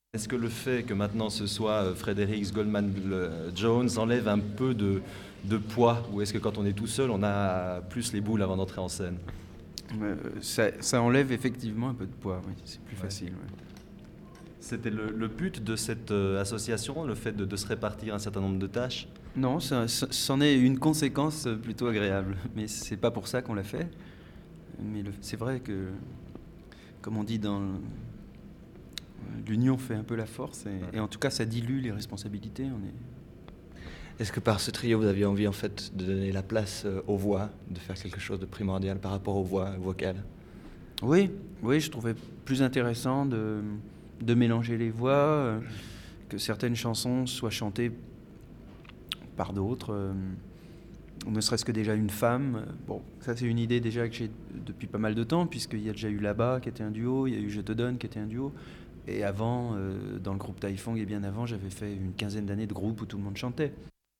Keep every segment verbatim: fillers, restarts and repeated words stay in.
Est-ce que le fait que maintenant ce soit euh, Fredericks, Goldman, le- Jones enlève un peu de, de poids? Ou est-ce que quand on est tout seul, on a plus les boules avant d'entrer en scène? Euh, ça, ça enlève effectivement un peu de poids, oui, c'est plus Ouais. facile. Ouais. C'était le, le but de cette euh, association, le fait de, de se répartir un certain nombre de tâches? Non, ça, ça- c'en est une conséquence plutôt agréable, mais c'est pas pour ça qu'on l'a fait. Mais le- c'est vrai que, comme on dit dans le- l'union fait un peu la force, et, et en tout cas ça dilue les responsabilités. On est... Est-ce que par ce trio, vous aviez envie en fait de donner la place euh, aux voix, de faire quelque chose de primordial par rapport aux voix vocales? Oui, oui, je trouvais plus intéressant de, de mélanger les voix, euh, que certaines chansons soient chantées par d'autres, euh, ne serait-ce que déjà une femme. Bon, ça c'est une idée déjà que j'ai depuis pas mal de temps, puisqu'il y a déjà eu Là-bas qui était un duo, il y a eu Je te donne qui était un duo. Et avant, euh, dans le groupe Taifong et bien avant, j'avais fait une quinzaine d'années de groupe où tout le monde chantait.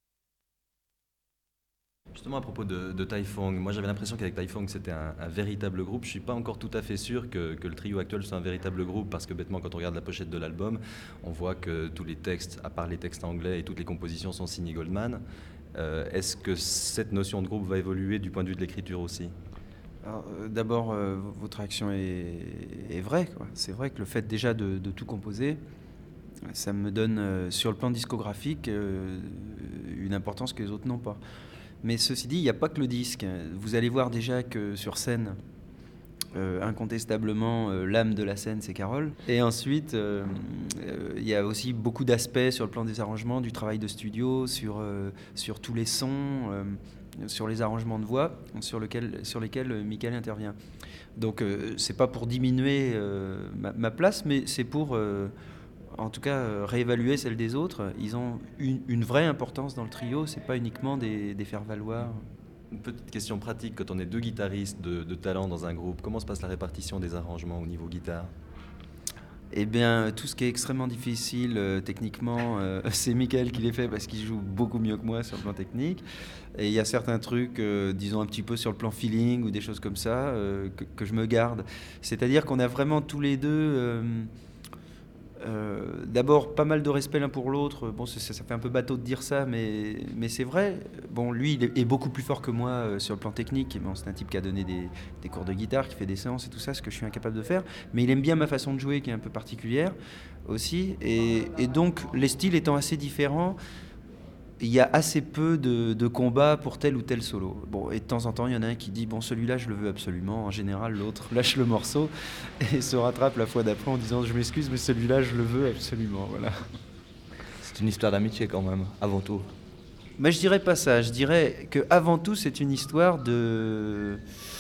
Justement à propos de, de Taifong, moi j'avais l'impression qu'avec Taifong c'était un, un véritable groupe. Je suis pas encore tout à fait sûr que, que le trio actuel soit un véritable groupe parce que bêtement quand on regarde la pochette de l'album, on voit que tous les textes, à part les textes anglais et toutes les compositions sont signés Goldman. Euh, Est-ce que cette notion de groupe va évoluer du point de vue de l'écriture aussi? Alors, euh, d'abord, euh, votre réaction est, est vraie, quoi. C'est vrai que le fait déjà de, de tout composer, ça me donne, euh, sur le plan discographique, euh, une importance que les autres n'ont pas. Mais ceci dit, il n'y a pas que le disque. Vous allez voir déjà que sur scène, euh, incontestablement, euh, l'âme de la scène, c'est Carole. Et ensuite, euh, euh, il y a aussi beaucoup d'aspects sur le plan des arrangements, du travail de studio, sur, euh, sur tous les sons, euh, sur les arrangements de voix, sur, lequel, sur lesquels euh, Michael intervient. Donc, euh, c'est pas pour diminuer euh, ma, ma place, mais c'est pour, euh, en tout cas, euh, réévaluer celle des autres. Ils ont une, une vraie importance dans le trio, c'est pas uniquement des, des faire-valoir. Une petite question pratique, quand on est deux guitaristes de, de talent dans un groupe, comment se passe la répartition des arrangements au niveau guitare? Eh bien, tout ce qui est extrêmement difficile euh, techniquement, euh, c'est Michael qui les fait parce qu'il joue beaucoup mieux que moi sur le plan technique. Et il y a certains trucs, euh, disons un petit peu sur le plan feeling ou des choses comme ça, euh, que, que je me garde. C'est-à-dire qu'on a vraiment tous les deux, euh, euh, d'abord pas mal de respect l'un pour l'autre. Bon, ça, ça fait un peu bateau de dire ça, mais, mais c'est vrai. Bon, lui, il est, est beaucoup plus fort que moi euh, sur le plan technique. Bon, c'est un type qui a donné des, des cours de guitare, qui fait des séances et tout ça, ce que je suis incapable de faire. Mais il aime bien ma façon de jouer, qui est un peu particulière aussi. Et, et donc, les styles étant assez différents, il y a assez peu de, de combats pour tel ou tel solo. Bon, et de temps en temps, il y en a un qui dit bon, celui-là, je le veux absolument. En général, l'autre lâche le morceau et se rattrape la fois d'après en disant je m'excuse, mais celui-là, je le veux absolument. Voilà. C'est une histoire d'amitié quand même, avant tout. Mais je dirais pas ça. Je dirais que avant tout, c'est une histoire de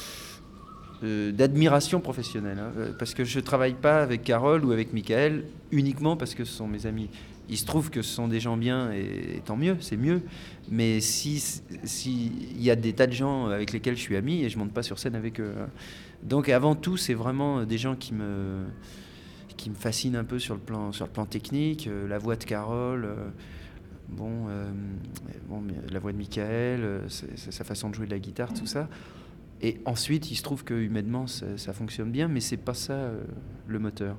euh, d'admiration professionnelle. Hein. Euh, Parce que je travaille pas avec Carole ou avec Michael uniquement parce que ce sont mes amis. Il se trouve que ce sont des gens bien et, et tant mieux, c'est mieux. Mais si si il y a des tas de gens avec lesquels je suis ami et je monte pas sur scène avec eux. Hein. Donc avant tout, c'est vraiment des gens qui me qui me fascinent un peu sur le plan sur le plan technique. Euh, la voix de Carole. Euh, Bon, euh, bon, la voix de Michael, euh, c'est- c'est sa façon de jouer de la guitare, tout ça. Et ensuite, il se trouve que humainement, ça, ça fonctionne bien, mais c'est pas ça euh, le moteur.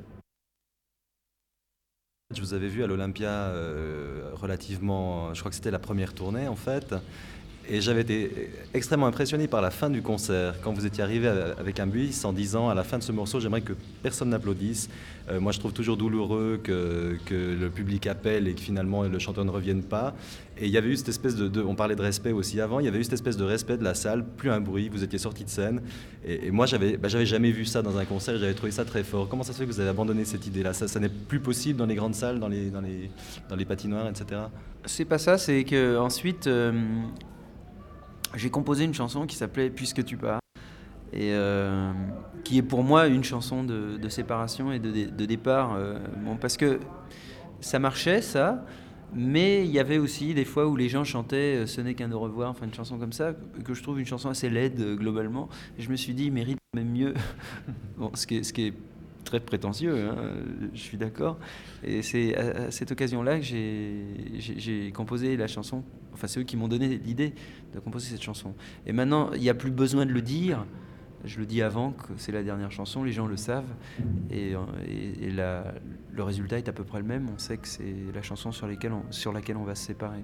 Je vous avais vu à l'Olympia euh, relativement, je crois que c'était la première tournée en fait, et j'avais été extrêmement impressionné par la fin du concert, quand vous étiez arrivé avec un bus en disant à la fin de ce morceau, j'aimerais que personne n'applaudisse. Euh, moi je trouve toujours douloureux que, que le public appelle et que finalement le chanteur ne revienne pas. Et il y avait eu cette espèce de, de- on parlait de respect aussi avant, il y avait eu cette espèce de respect de la salle, plus un bruit, vous étiez sorti de scène. Et, et moi j'avais bah, j'avais jamais vu ça dans un concert, j'avais trouvé ça très fort. Comment ça se fait que vous avez abandonné cette idée-là? Ça, ça n'est plus possible dans les grandes salles, dans les, dans les, dans les patinoires, et cetera. C'est pas ça, c'est que ensuite euh, j'ai composé une chanson qui s'appelait Puisque tu pars, et euh, qui est pour moi une chanson de, de séparation et de, de- de départ. Euh, bon, parce que ça marchait, ça, mais il y avait aussi des fois où les gens chantaient euh, Ce n'est qu'un au revoir, enfin une chanson comme ça, que je trouve une chanson assez laide euh, globalement. Et je me suis dit, il mérite même mieux. Bon, ce qui est, ce qui est très prétentieux, hein, je suis d'accord. Et c'est à, à cette occasion-là que j'ai, j'ai, j'ai composé la chanson. Enfin, c'est eux qui m'ont donné l'idée de composer cette chanson. Et maintenant, il n'y a plus besoin de le dire. Je le dis avant que c'est la dernière chanson, les gens le savent, et, et, et la, le résultat est à peu près le même. On sait que c'est la chanson sur, lesquelles on, sur laquelle on va se séparer.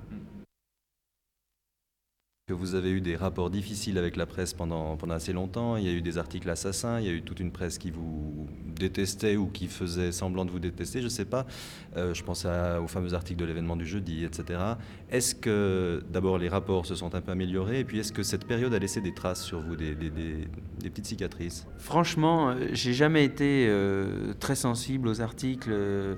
Que vous avez eu des rapports difficiles avec la presse pendant, pendant assez longtemps, il y a eu des articles assassins, il y a eu toute une presse qui vous détestait ou qui faisait semblant de vous détester, je ne sais pas. Euh, je pense à, aux fameux articles de l'événement du jeudi, et cetera. Est-ce que d'abord les rapports se sont un peu améliorés et puis est-ce que cette période a laissé des traces sur vous, des, des, des, des petites cicatrices? Franchement, j'ai jamais été euh, très sensible aux articles, euh,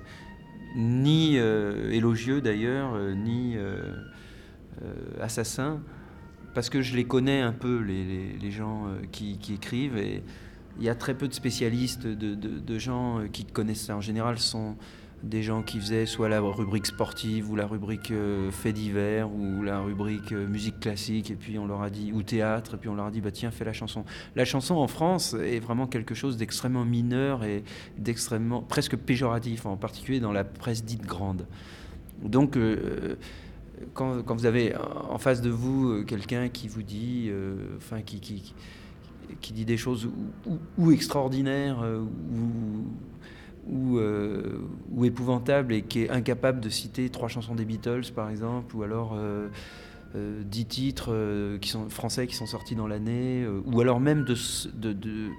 ni euh, élogieux d'ailleurs, euh, ni euh, euh, assassins. Parce que je les connais un peu, les, les, les gens qui, qui écrivent, et il y a très peu de spécialistes, de, de, de gens qui connaissent ça. En général, ce sont des gens qui faisaient soit la rubrique sportive, ou la rubrique euh, faits divers, ou la rubrique euh, musique classique, et puis on leur a dit, ou théâtre, et puis on leur a dit, bah tiens, fais la chanson. La chanson en France est vraiment quelque chose d'extrêmement mineur et d'extrêmement, presque péjoratif, en particulier dans la presse dite grande. Donc, euh, Quand, quand vous avez en face de vous quelqu'un qui vous dit, euh, enfin qui, qui, qui dit des choses ou, ou, ou extraordinaires ou, ou, euh, ou épouvantables et qui est incapable de citer trois chansons des Beatles par exemple, ou alors euh, euh, dix titres euh, qui sont français qui sont sortis dans l'année, euh, ou alors même de, de, de,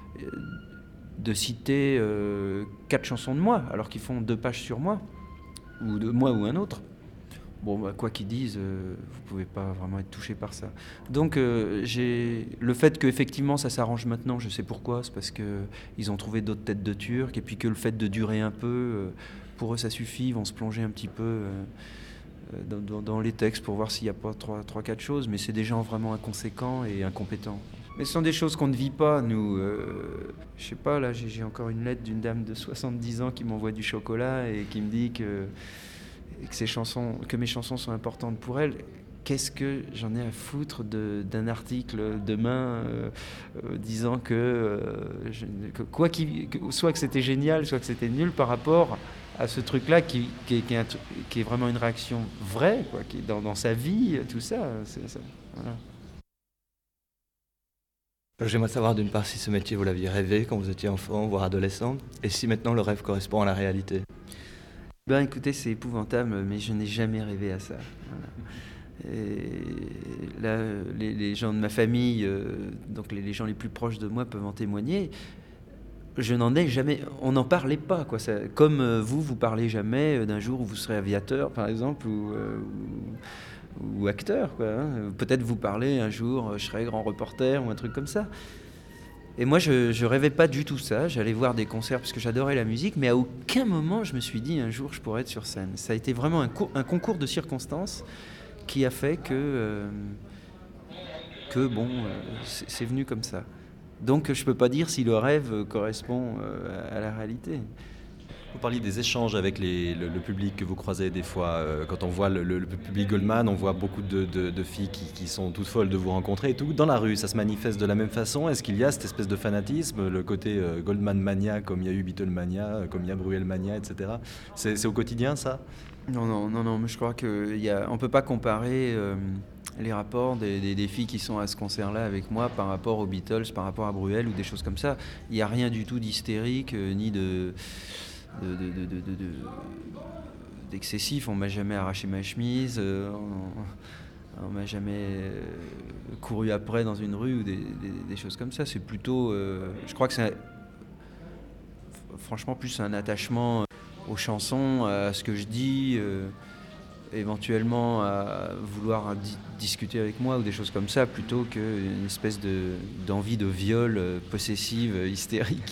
de citer euh, quatre chansons de moi alors qu'ils font deux pages sur moi, ou de moi ou un autre. Bon, bah, quoi qu'ils disent, euh, vous pouvez pas vraiment être touché par ça. Donc, euh, j'ai le fait qu'effectivement ça s'arrange maintenant, je sais pourquoi, c'est parce que ils ont trouvé d'autres têtes de Turcs, et puis que le fait de durer un peu, euh, pour eux ça suffit, ils vont se plonger un petit peu euh, dans, dans, dans les textes pour voir s'il n'y a pas trois, trois, quatre choses, mais c'est des gens vraiment inconséquents et incompétents. Mais ce sont des choses qu'on ne vit pas, nous. Euh, je sais pas, là, j'ai, j'ai encore une lettre d'une dame de soixante-dix ans qui m'envoie du chocolat et qui me dit que que, ces chansons, que mes chansons sont importantes pour elle. Qu'est-ce que j'en ai à foutre de, d'un article demain euh, euh, disant que, euh, je, que quoi qu'il, que, soit que c'était génial, soit que c'était nul par rapport à ce truc-là qui, qui, qui, est, un, qui est vraiment une réaction vraie, quoi, qui est dans, dans sa vie, tout ça. C'est, ça voilà. J'aimerais savoir d'une part si ce métier vous l'aviez rêvé quand vous étiez enfant, voire adolescent, et si maintenant le rêve correspond à la réalité. Ben écoutez, c'est épouvantable, mais je n'ai jamais rêvé à ça. Voilà. Et là, les, les gens de ma famille, euh, donc les, les gens les plus proches de moi peuvent en témoigner. Je n'en ai jamais, on n'en parlait pas, quoi. Ça, comme euh, vous, vous parlez jamais d'un jour où vous serez aviateur, par exemple, ou, euh, ou, ou acteur, quoi. Hein. Peut-être vous parlez un jour, je serai grand reporter ou un truc comme ça. Et moi, je ne rêvais pas du tout ça. J'allais voir des concerts parce que j'adorais la musique, mais à aucun moment, je me suis dit un jour, je pourrais être sur scène. Ça a été vraiment un, co- un concours de circonstances qui a fait que, euh, que bon, euh, c'est, c'est venu comme ça. Donc, je ne peux pas dire si le rêve correspond euh, à la réalité. Vous parliez des échanges avec les, le, le public que vous croisez des fois. Euh, quand on voit le, le, le public Goldman, on voit beaucoup de, de, de filles qui, qui sont toutes folles de vous rencontrer et tout. Dans la rue, ça se manifeste de la même façon. Est-ce qu'il y a cette espèce de fanatisme, le côté euh, Goldman mania, comme il y a eu Beatlemania, comme il y a Bruel mania, et cetera. C'est, c'est au quotidien, ça? Non, non, non, non. Mais je crois qu'on ne peut pas comparer euh, les rapports des, des, des filles qui sont à ce concert-là avec moi par rapport aux Beatles, par rapport à Bruel ou des choses comme ça. Il n'y a rien du tout d'hystérique, euh, ni de... De, de, de, de, de, d'excessif. On m'a jamais arraché ma chemise, euh, on, on m'a jamais euh, couru après dans une rue ou des, des, des choses comme ça. C'est plutôt, euh, je crois que c'est un, franchement plus un attachement aux chansons, à ce que je dis, euh, éventuellement à vouloir di- discuter avec moi ou des choses comme ça, plutôt qu'une espèce de, d'envie de viol euh, possessive, hystérique.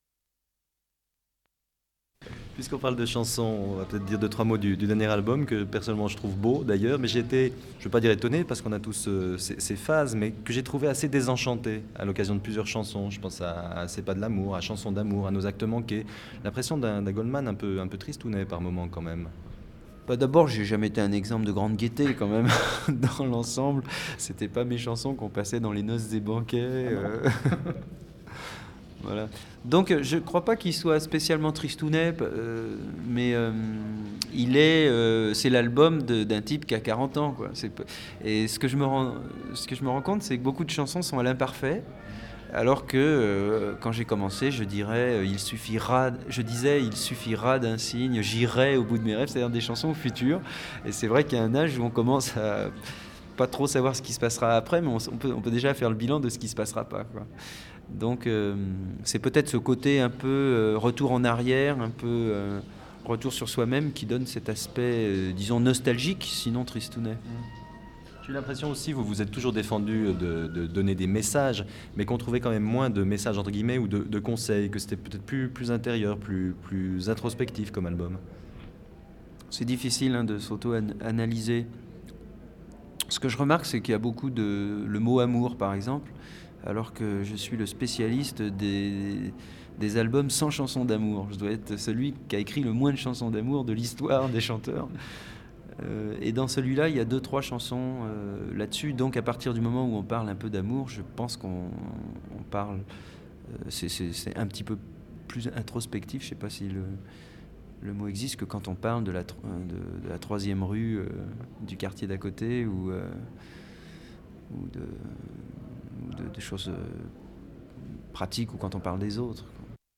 Puisqu'on parle de chansons, on va peut-être dire deux, trois mots du, du dernier album que personnellement je trouve beau d'ailleurs, mais j'ai été, je ne veux pas dire étonné parce qu'on a tous euh, ces, ces phases, mais que j'ai trouvé assez désenchanté à l'occasion de plusieurs chansons. Je pense à, à C'est pas de l'amour, à Chanson d'amour, à Nos actes manqués. L'impression d'un, d'un Goldman un peu, un peu tristounet par moments quand même. Bah d'abord, j'ai jamais été un exemple de grande gaieté quand même dans l'ensemble. C'était pas mes chansons qu'on passait dans les noces des banquets. Euh... Voilà. Donc je ne crois pas qu'il soit spécialement tristounet, euh, mais euh, il est, euh, c'est l'album de, d'un type qui a quarante ans, quoi. C'est, et ce que, je me rends, ce que je me rends compte, c'est que beaucoup de chansons sont à l'imparfait, Alors que euh, quand j'ai commencé, je dirais, euh, il suffira, je disais, il suffira d'un signe, j'irai au bout de mes rêves, c'est-à-dire des chansons au futur. Et c'est vrai qu'il y a un âge où on commence à pas trop savoir ce qui se passera après, mais on, on, peut, on peut déjà faire le bilan de ce qui se passera pas, quoi. Donc euh, c'est peut-être ce côté un peu euh, retour en arrière, un peu euh, retour sur soi-même qui donne cet aspect, euh, disons, nostalgique, sinon tristounet. J'ai eu l'impression aussi, vous vous êtes toujours défendu de, de donner des messages, mais qu'on trouvait quand même moins de messages, entre guillemets, ou de, de conseils, que c'était peut-être plus, plus intérieur, plus, plus introspectif comme album. C'est difficile hein, de s'auto-analyser. Ce que je remarque, c'est qu'il y a beaucoup de... le mot amour, par exemple, alors que je suis le spécialiste des, des albums sans chansons d'amour. Je dois être celui qui a écrit le moins de chansons d'amour de l'histoire des chanteurs. Euh, et dans celui-là, il y a deux, trois chansons euh, là-dessus. Donc à partir du moment où on parle un peu d'amour, je pense qu'on on parle... Euh, c'est, c'est, c'est un petit peu plus introspectif, je ne sais pas si le, le mot existe, que quand on parle de la, de, de la troisième rue euh, du quartier d'à côté ou, euh, ou de... De, de choses euh, pratiques ou quand on parle des autres.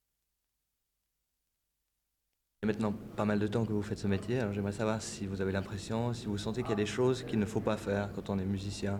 Il y a maintenant pas mal de temps que vous faites ce métier, alors j'aimerais savoir si vous avez l'impression, si vous sentez qu'il y a des choses qu'il ne faut pas faire quand on est musicien.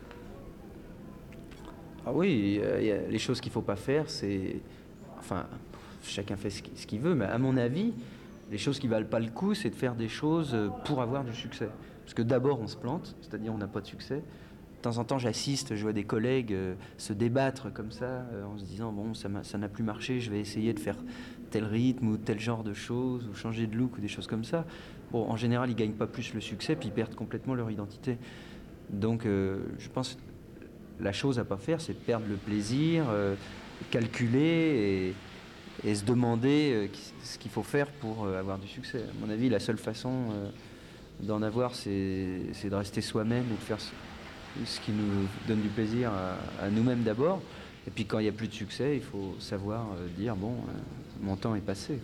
Ah oui, il y a les choses qu'il ne faut pas faire, c'est... Enfin, chacun fait ce qu'il veut, mais à mon avis, les choses qui ne valent pas le coup, c'est de faire des choses pour avoir du succès. Parce que d'abord, on se plante, c'est-à-dire on n'a pas de succès. De temps en temps, j'assiste, je vois des collègues euh, se débattre comme ça, euh, en se disant, bon, ça, m'a, ça n'a plus marché, je vais essayer de faire tel rythme ou tel genre de choses, ou changer de look ou des choses comme ça. Bon, en général, ils ne gagnent pas plus le succès, puis ils perdent complètement leur identité. Donc, euh, je pense que la chose à ne pas faire, c'est perdre le plaisir, euh, calculer et, et se demander euh, ce qu'il faut faire pour euh, avoir du succès. À mon avis, la seule façon euh, d'en avoir, c'est, c'est de rester soi-même et de faire... ce qui nous donne du plaisir à, à nous-mêmes d'abord. Et puis quand il n'y a plus de succès, il faut savoir euh, dire, bon, euh, mon temps est passé.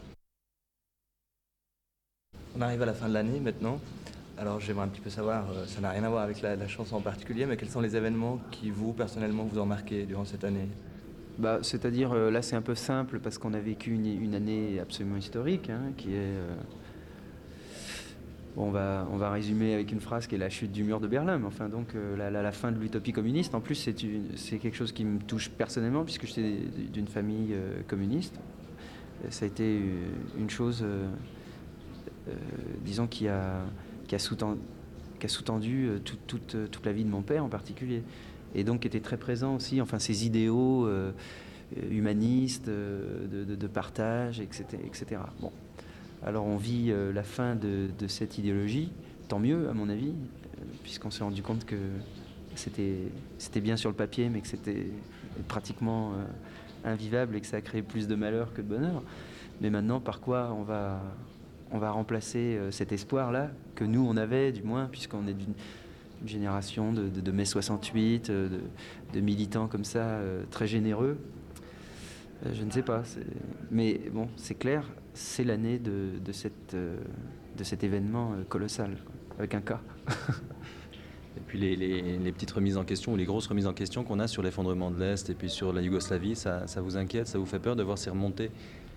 On arrive à la fin de l'année maintenant. Alors j'aimerais un petit peu savoir, euh, ça n'a rien à voir avec la, la chanson en particulier, mais quels sont les événements qui, vous, personnellement, vous ont marqué durant cette année ? Bah, c'est-à-dire, euh, là c'est un peu simple parce qu'on a vécu une, une année absolument historique, hein, qui est... Euh, Bon, on, va, on va résumer avec une phrase qui est la chute du mur de Berlin. Enfin, donc euh, la, la, la fin de l'utopie communiste. En plus, c'est, une, c'est quelque chose qui me touche personnellement puisque j'étais d'une famille euh, communiste. Ça a été une chose, euh, euh, disons, qui a, qui a sous-tendu, qui a sous-tendu euh, tout, toute, toute la vie de mon père en particulier. Et donc, qui était très présent aussi. Enfin, ces idéaux euh, humanistes, euh, de, de, de partage, et cetera, et cetera. Bon. Alors on vit euh, la fin de, de cette idéologie, tant mieux à mon avis, euh, puisqu'on s'est rendu compte que c'était, c'était bien sur le papier, mais que c'était pratiquement euh, invivable et que ça a créé plus de malheur que de bonheur. Mais maintenant, par quoi on va, on va remplacer euh, cet espoir-là, que nous on avait du moins, puisqu'on est d'une, d'une génération de, de, de mai soixante-huit, euh, de, de militants comme ça, euh, très généreux. Euh, je ne sais pas, c'est... mais bon, c'est clair, c'est l'année de, de, cette, euh, de cet événement euh, colossal, quoi, avec un K. Et puis les, les, les petites remises en question, ou les grosses remises en question qu'on a sur l'effondrement de l'Est et puis sur la Yougoslavie, ça, ça vous inquiète, ça vous fait peur de voir ces remontées ?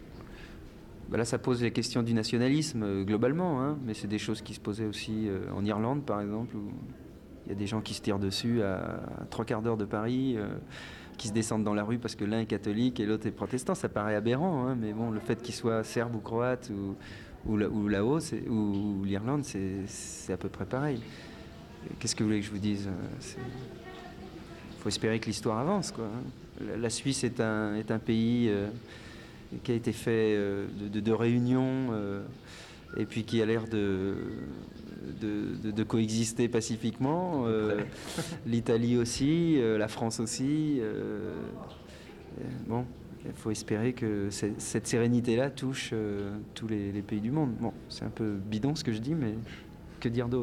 Ben là, ça pose les questions du nationalisme euh, globalement, hein, mais c'est des choses qui se posaient aussi euh, en Irlande, par exemple, où il y a des gens qui se tirent dessus à, à trois quarts d'heure de Paris, euh, qui se descendent dans la rue parce que l'un est catholique et l'autre est protestant. Ça paraît aberrant, hein, mais bon, le fait qu'il soit serbe ou croate ou, ou, la, ou là-haut, c'est, ou, ou l'Irlande, c'est, c'est à peu près pareil. Qu'est-ce que vous voulez que je vous dise ? Il faut espérer que l'histoire avance, quoi. La, la Suisse est un, est un pays euh, qui a été fait euh, de, de, de réunions euh, et puis qui a l'air de... De, de, de coexister pacifiquement, euh, l'Italie aussi, euh, la France aussi. Euh, bon, il faut espérer que cette, cette sérénité-là touche euh, tous les, les pays du monde. Bon, c'est un peu bidon ce que je dis, mais que dire d'autre ?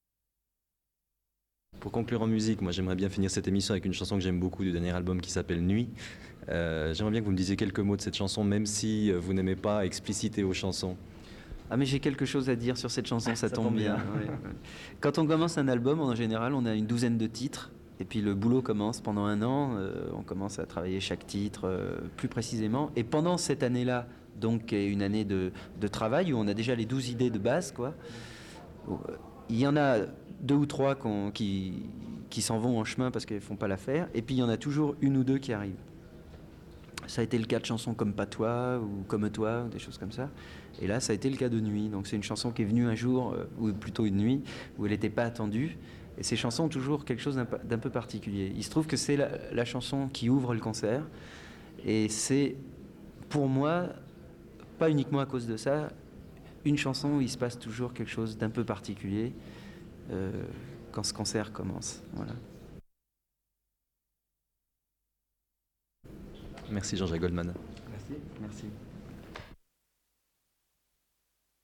Pour conclure en musique, moi j'aimerais bien finir cette émission avec une chanson que j'aime beaucoup du dernier album qui s'appelle Nuit. Euh, j'aimerais bien que vous me disiez quelques mots de cette chanson, même si vous n'aimez pas expliciter aux chansons. Ah mais j'ai quelque chose à dire sur cette chanson, ça, ça tombe, tombe bien. bien. Ouais, ouais. Quand on commence un album, en général, on a une douzaine de titres Et puis le boulot commence pendant un an, euh, on commence à travailler chaque titre euh, plus précisément. Et pendant cette année-là, donc qui est une année de, de travail où on a déjà les douze idées de base, quoi, il y en a deux ou trois qu'on, qui, qui s'en vont en chemin parce qu'elles ne font pas l'affaire, et puis il y en a toujours une ou deux qui arrivent. Ça a été le cas de chansons comme Patois ou Comme toi, des choses comme ça. Et là, ça a été le cas de Nuit. Donc c'est une chanson qui est venue un jour, euh, ou plutôt une nuit, où elle n'était pas attendue. Et ces chansons ont toujours quelque chose d'un, d'un peu particulier. Il se trouve que c'est la, la chanson qui ouvre le concert. Et c'est, pour moi, pas uniquement à cause de ça, une chanson où il se passe toujours quelque chose d'un peu particulier euh, quand ce concert commence. Voilà. Merci Jean-Jacques Goldman. Merci. Merci.